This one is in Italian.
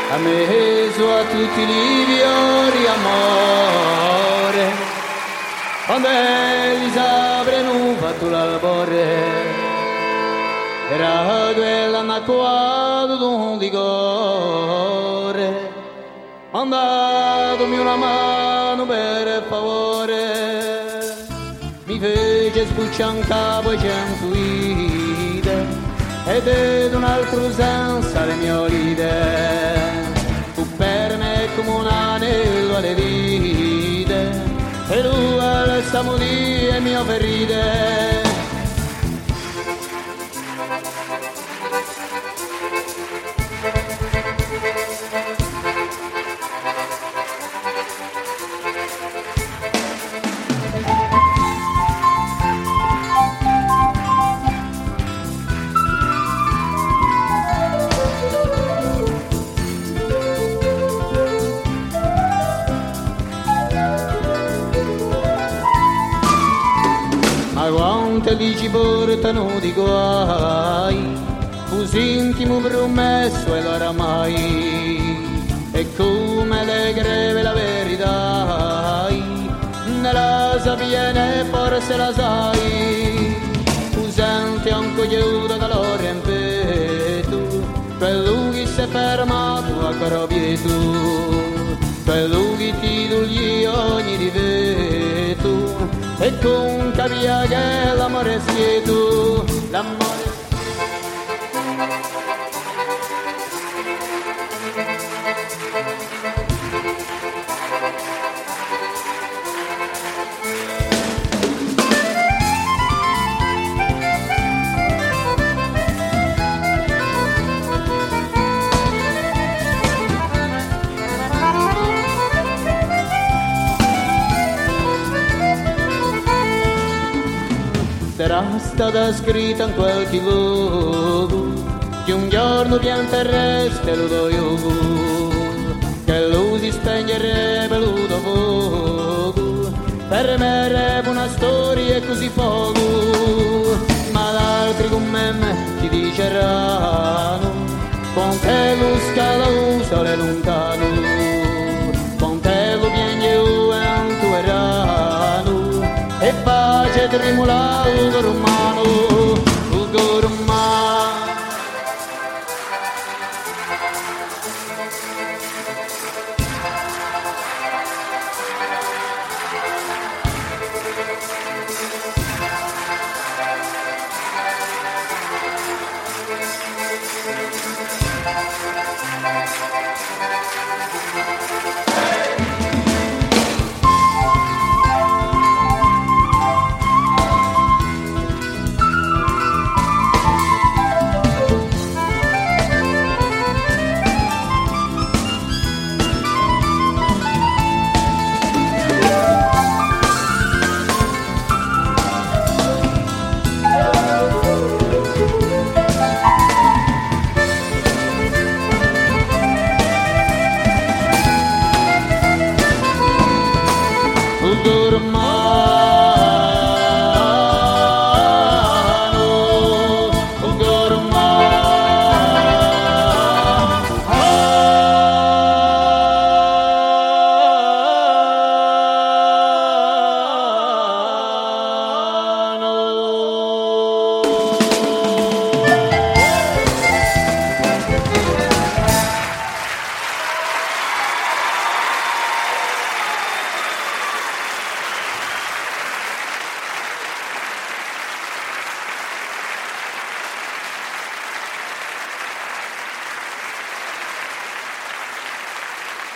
ha messo a tutti i fiori amore, quando egli s'apre non fatto l'albore. Era quella annacquata d'un licore, mandatemi una mano per favore, mi fece sbucciare in capo e centuide, ed è un altro senza le mie ride, fu per me come un anello alle vite, e lui restiamo lì e mio ferite. Ma quante lì ci portano di guai, così intimo promesso e l'oramai, e come le greve la verità, nella sapiene forse la sai, tu senti un cogliuto calore in petto, quello che si è fermato a carobietto, quello che ti togli ogni difetto, e con capia che l'amore è schieto, l'amore. Sarà stata scritta in qualche luogo che un giorno piantereste lo do io, che lui si spegnerebbe lo do fuoco, per me resta una storia così poco, ma l'altri come me ti diceranno, con te lo scala un sole lontano, con te lo piange un tuo erano, e pace tremolado romano.